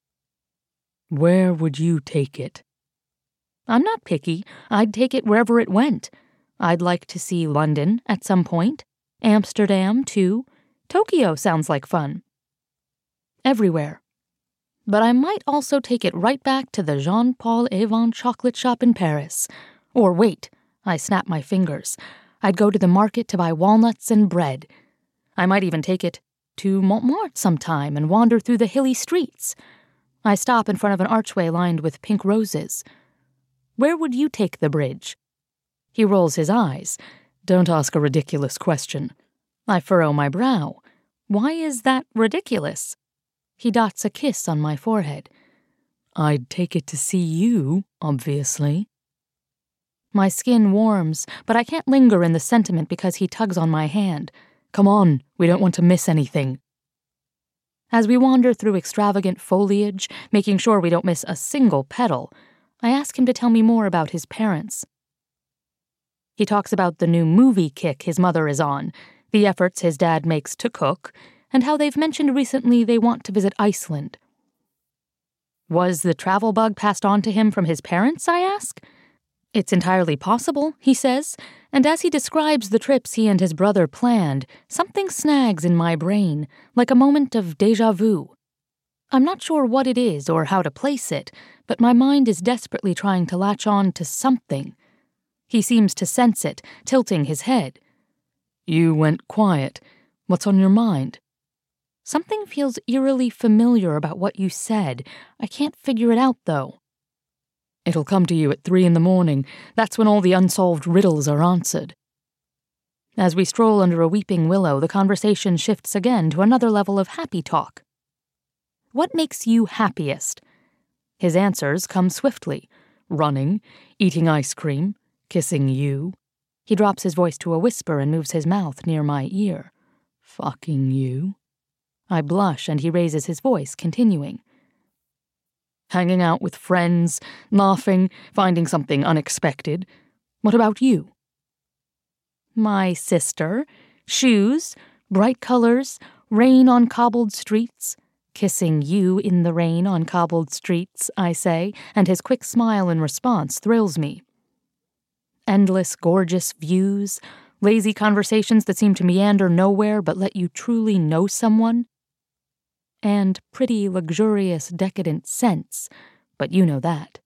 A: Where would you take it? I'm not picky. I'd take it wherever it went. I'd like to see London at some point. Amsterdam, too. Tokyo sounds like fun. Everywhere. But I might also take it right back to the Jean-Paul Avon chocolate shop in Paris. Or wait, I snap my fingers. I'd go to the market to buy walnuts and bread. I might even take it to Montmartre sometime and wander through the hilly streets. I stop in front of an archway lined with pink roses. Where would you take the bridge? He rolls his eyes. Don't ask a ridiculous question. I furrow my brow. Why is that ridiculous? He dots a kiss on my forehead. I'd take it to see you, obviously. My skin warms, but I can't linger in the sentiment because he tugs on my hand. Come on, we don't want to miss anything. As we wander through extravagant foliage, making sure we don't miss a single petal, I ask him to tell me more about his parents. He talks about the new movie kick his mother is on, the efforts his dad makes to cook, and how they've mentioned recently they want to visit Iceland. Was the travel bug passed on to him from his parents, I ask? It's entirely possible, he says, and as he describes the trips he and his brother planned, something snags in my brain, like a moment of déjà vu. I'm not sure what it is or how to place it, but my mind is desperately trying to latch on to something. He seems to sense it, tilting his head. You went quiet. What's on your mind? Something feels eerily familiar about what you said. I can't figure it out, though. It'll come to you at three in the morning. That's when all the unsolved riddles are answered. As we stroll under a weeping willow, the conversation shifts again to another level of happy talk. What makes you happiest? His answers come swiftly. Running, eating ice cream, kissing you. He drops his voice to a whisper and moves his mouth near my ear. Fucking you. I blush and he raises his voice, continuing. Hanging out with friends, laughing, finding something unexpected. What about you? My sister, shoes, bright colors, rain on cobbled streets. Kissing you in the rain on cobbled streets, I say, and his quick smile in response thrills me. Endless, gorgeous views, lazy conversations that seem to meander nowhere but let you truly know someone. And pretty luxurious, decadent scents, but you know that.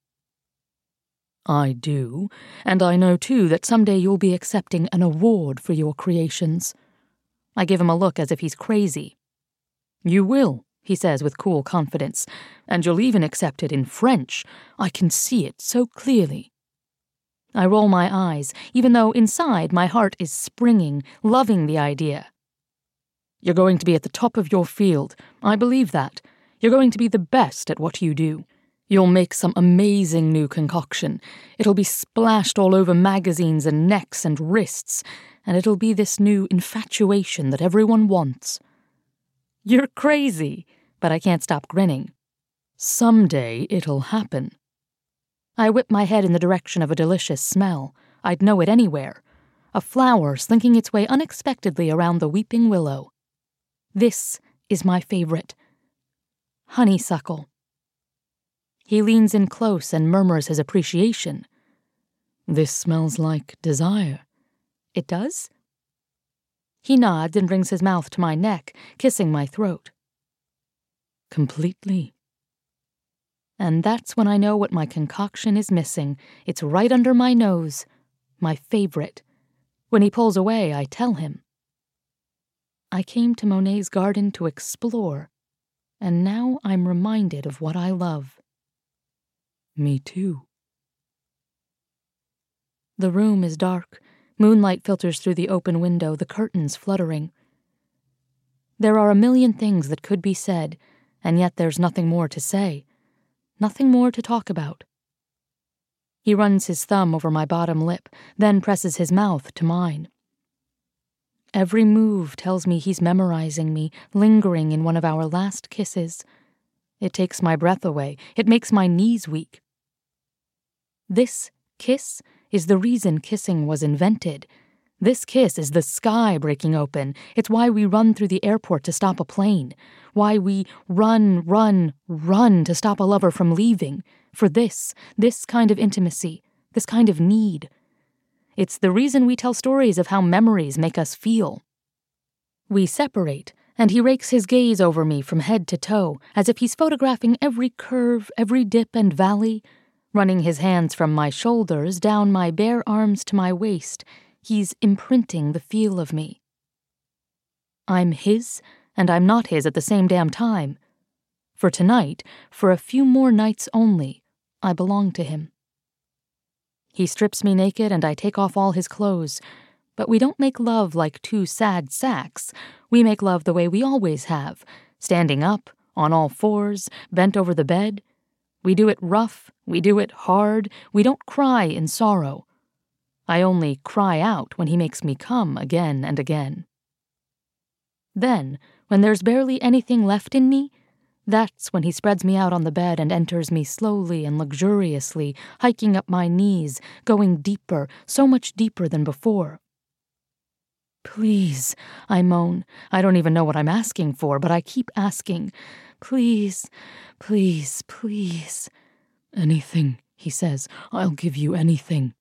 A: I do, and I know too that someday you'll be accepting an award for your creations. I give him a look as if he's crazy. You will, he says with cool confidence, and you'll even accept it in French. I can see it so clearly. I roll my eyes, even though inside my heart is springing, loving the idea. You're going to be at the top of your field. I believe that. You're going to be the best at what you do. You'll make some amazing new concoction. It'll be splashed all over magazines and necks and wrists, and it'll be this new infatuation that everyone wants. You're crazy, but I can't stop grinning. Someday it'll happen. I whip my head in the direction of a delicious smell. I'd know it anywhere. A flower slinking its way unexpectedly around the weeping willow. This is my favorite. Honeysuckle. He leans in close and murmurs his appreciation. This smells like desire. It does? He nods and brings his mouth to my neck, kissing my throat. Completely. And that's when I know what my concoction is missing. It's right under my nose. My favorite. When he pulls away, I tell him. I came to Monet's garden to explore, and now I'm reminded of what I love.
B: Me too.
A: The room is dark. Moonlight filters through the open window, the curtains fluttering. There are a million things that could be said, and yet there's nothing more to say, nothing more to talk about. He runs his thumb over my bottom lip, then presses his mouth to mine. Every move tells me he's memorizing me, lingering in one of our last kisses. It takes my breath away. It makes my knees weak. This kiss is the reason kissing was invented. This kiss is the sky breaking open. It's why we run through the airport to stop a plane. Why we run, run, run to stop a lover from leaving. For this, this kind of intimacy, this kind of need. It's the reason we tell stories of how memories make us feel. We separate, and he rakes his gaze over me from head to toe, as if he's photographing every curve, every dip and valley. Running his hands from my shoulders down my bare arms to my waist, he's imprinting the feel of me. I'm his, and I'm not his at the same damn time. For tonight, for a few more nights only, I belong to him. He strips me naked and I take off all his clothes, but we don't make love like two sad sacks. We make love the way we always have, standing up, on all fours, bent over the bed. We do it rough, we do it hard, we don't cry in sorrow. I only cry out when he makes me come again and again. Then, when there's barely anything left in me, that's when he spreads me out on the bed and enters me slowly and luxuriously, hiking up my knees, going deeper, so much deeper than before. Please, I moan. I don't even know what I'm asking for, but I keep asking. Please, please, please. Anything, he says. I'll give you anything.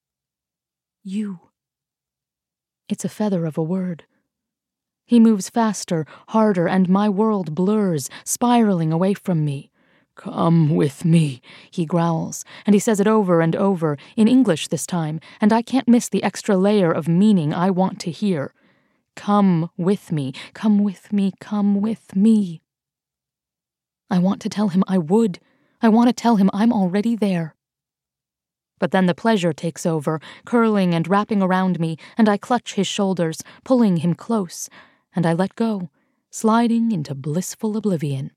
A: You. It's a feather of a word. He moves faster, harder, and my world blurs, spiraling away from me. Come with me, he growls, and he says it over and over, in English this time, and I can't miss the extra layer of meaning I want to hear. Come with me, come with me, come with me. I want to tell him I would. I want to tell him I'm already there. But then the pleasure takes over, curling and wrapping around me, and I clutch his shoulders, pulling him close, and I let go, sliding into blissful oblivion.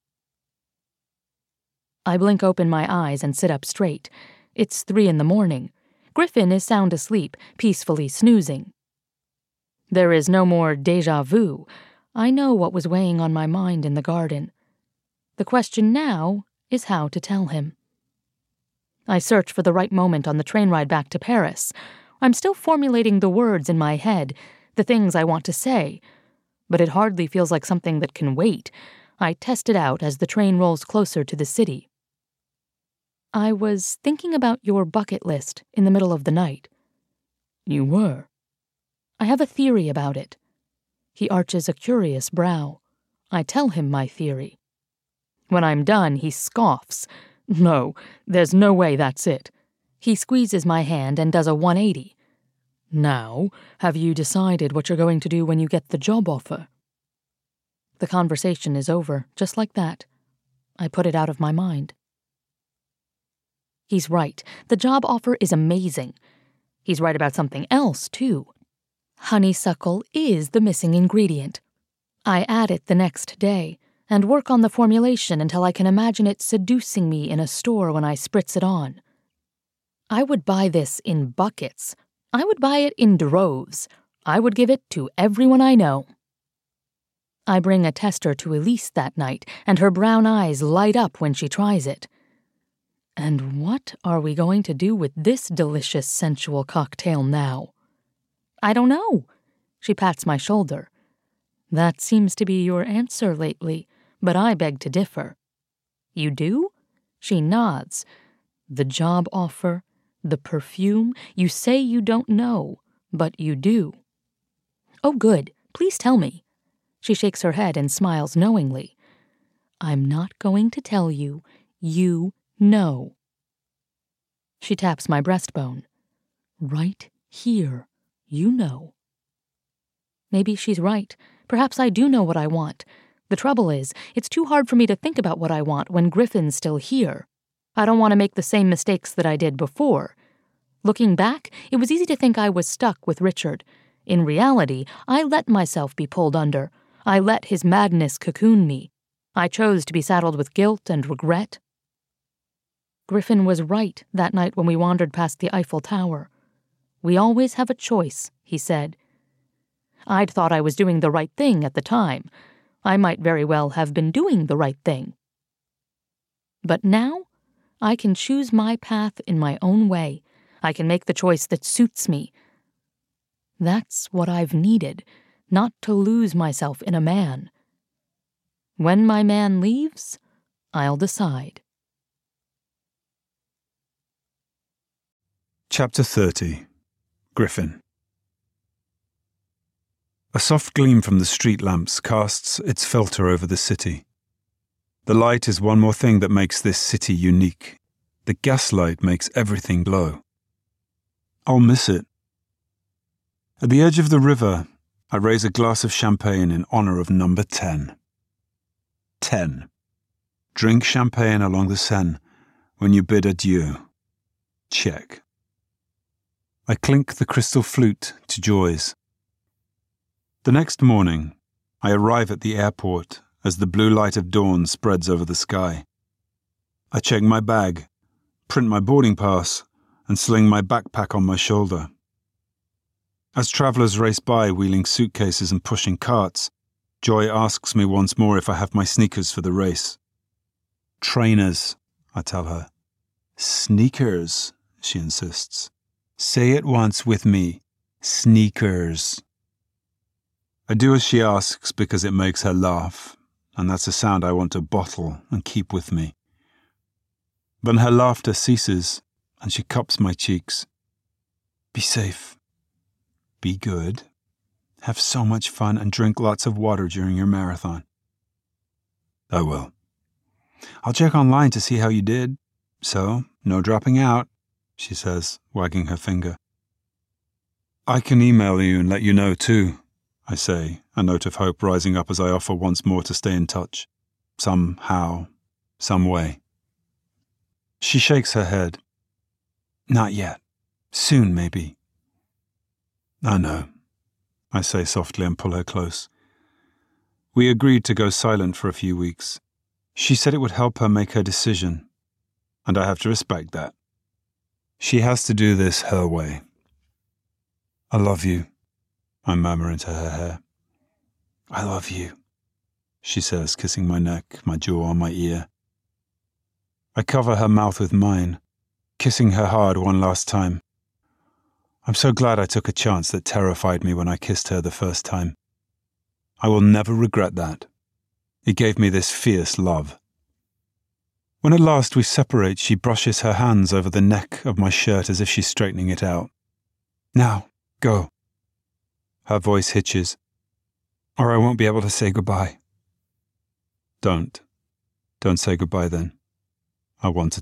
A: I blink open my eyes and sit up straight. It's three in the morning. Griffin is sound asleep, peacefully snoozing. There is no more déjà vu. I know what was weighing on my mind in the garden. The question now is how to tell him. I search for the right moment on the train ride back to Paris. I'm still formulating the words in my head, the things I want to say, but it hardly feels like something that can wait. I test it out as the train rolls closer to the city. I was thinking about your bucket list in the middle of the night. You were? I have a theory about it. He arches a curious brow. I tell him my theory. When I'm done, he scoffs. No, there's no way that's it. He squeezes my hand and does a one eighty. Now, have you decided what you're going to do when you get the job offer? The conversation is over, just like that. I put it out of my mind. He's right. The job offer is amazing. He's right about something else, too. Honeysuckle is the missing ingredient. I add it the next day and work on the formulation until I can imagine it seducing me in a store when I spritz it on. I would buy this in buckets. I would buy it in droves. I would give it to everyone I know. I bring a tester to Elise that night, and her brown eyes light up when she tries it. And what are we going to do with this delicious, sensual cocktail now? I don't know. She pats my shoulder. That seems to be your answer lately, but I beg to differ. You do? She nods. The job offer, the perfume, you say you don't know, but you do. Oh, good. Please tell me. She shakes her head and smiles knowingly. I'm not going to tell you. You know. She taps my breastbone. Right here. You know. Maybe she's right. Perhaps I do know what I want. The trouble is, it's too hard for me to think about what I want when Griffin's still here. I don't want to make the same mistakes that I did before. Looking back, it was easy to think I was stuck with Richard. In reality, I let myself be pulled under. I let his madness cocoon me. I chose to be saddled with guilt and regret. Griffin was right that night when we wandered past the Eiffel Tower. We always have a choice, he said. I'd thought I was doing the right thing at the time. I might very well have been doing the right thing. But now, I can choose my path in my own way. I can make the choice that suits me. That's what I've needed, not to lose myself in a man. When my man leaves, I'll decide.
B: Chapter thirty. Griffin. A soft gleam from the street lamps casts its filter over the city. The light is one more thing that makes this city unique. The gaslight makes everything glow. I'll miss it. At the edge of the river, I raise a glass of champagne in honor of number ten. Ten. Drink champagne along the Seine when you bid adieu. Check. I clink the crystal flute to joys. The next morning, I arrive at the airport as the blue light of dawn spreads over the sky. I check my bag, print my boarding pass, and sling my backpack on my shoulder. As travellers race by wheeling suitcases and pushing carts, Joy asks me once more if I have my sneakers for the race. Trainers, I tell her. Sneakers, she insists. Say it once with me. Sneakers. I do as she asks because it makes her laugh, and that's a sound I want to bottle and keep with me. Then her laughter ceases, and she cups my cheeks. Be safe. Be good. Have so much fun and drink lots of water during your marathon. I will. I'll check online to see how you did. So, no dropping out, she says, wagging her finger. I can email you and let you know too, I say, a note of hope rising up as I offer once more to stay in touch. Somehow, some way. She shakes her head. Not yet. Soon, maybe. I know, I say softly and pull her close. We agreed to go silent for a few weeks. She said it would help her make her decision, and I have to respect that. She has to do this her way. I love you, I murmur into her hair. I love you, she says, kissing my neck, my jaw, on my ear. I cover her mouth with mine, kissing her hard one last time. I'm so glad I took a chance that terrified me when I kissed her the first time. I will never regret that. It gave me this fierce love. When at last we separate, she brushes her hands over the neck of my shirt as if she's straightening it out. Now, go. Her voice hitches. Or I won't be able to say goodbye. Don't. Don't say goodbye then. I want to